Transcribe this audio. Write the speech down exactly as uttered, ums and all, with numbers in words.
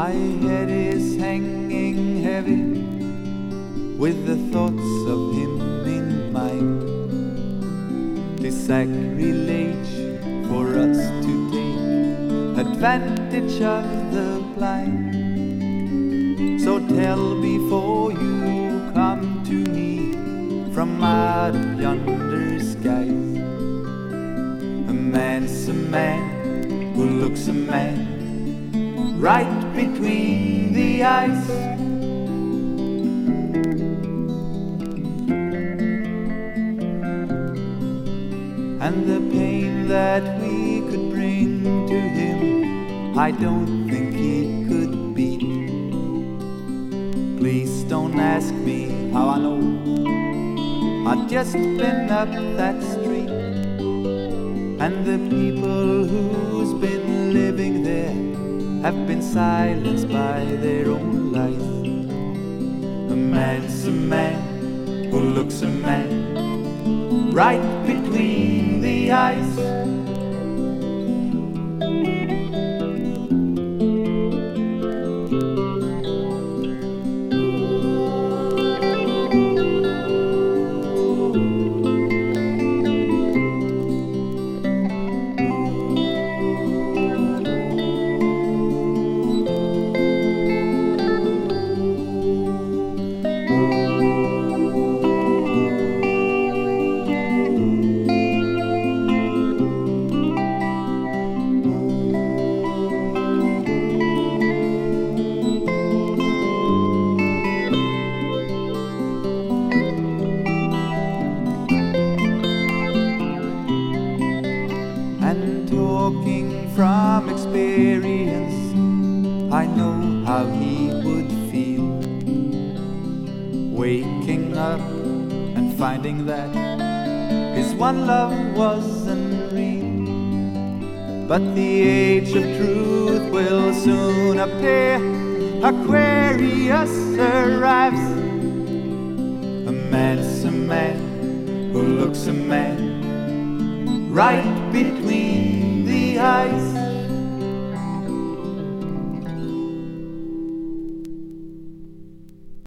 My head is hanging heavy with the thoughts of him in mind. 'Tis sacrilege for us to take advantage of the blind. So tell before you come to me from out of yonder skies. A man's a man who looks a man right between the eyes. And the pain that we could bring to him, I don't think he could beat. Please don't ask me how I know, I've just been up that street. And the people who's been living there have been silenced by their own lies. A man's a man who looks a man right between the eyes. And talking from experience, I know how he would feel, waking up and finding that his one love wasn't real. But the age of truth will soon appear, Aquarius arrives. A man's a man who looks a man right between the eyes.